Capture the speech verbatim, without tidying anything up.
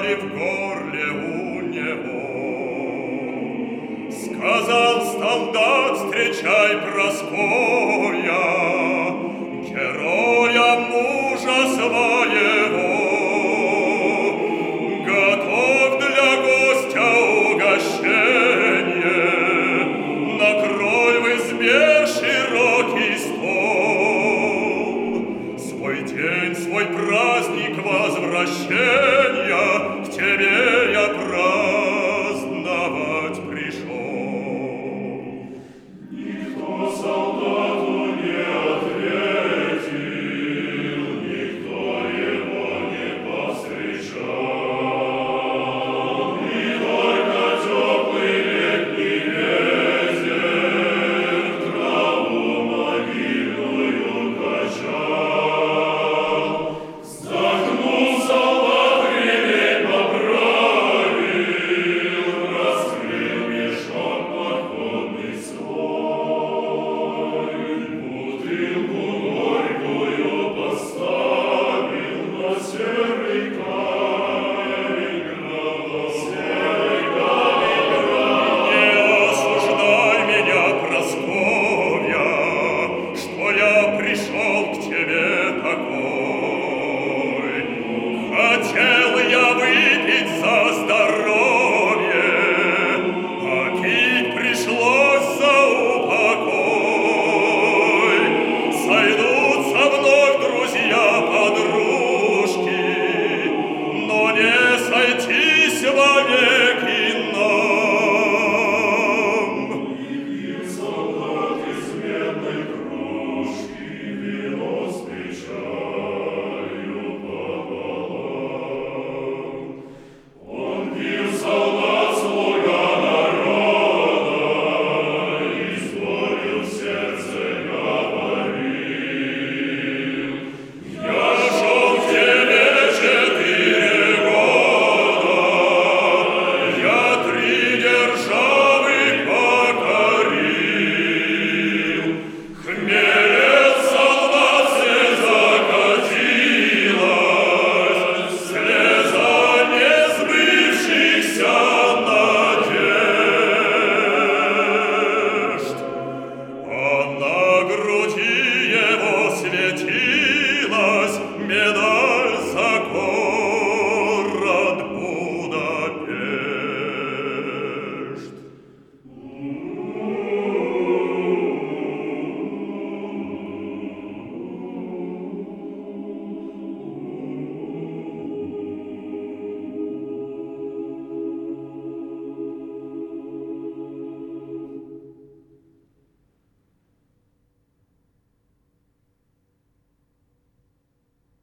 застряли в горле у него. Сказал солдат, встречай, Проскоя, героя мужа своего. Готов для гостя угощение, накрой в избе широкий стол. Свой день, свой праздник возвращения к тебе я праздновать пришел. Никто солдату не ответил, никто его не повстречал. И только теплый летний ветер траву могильную качал. Вздохнул солдат, ремень поправил, раскрыл мешок походный свой. Бутылку горькую поставил на серый камень град. Серый камень град. Не осуждай меня, Прасковья, что я пришел к тебе такой. Хотел я выпить за здоровье, а пить пришлось за упокой. Сойдутся вновь друзья-подружки, но не сойтись вовек.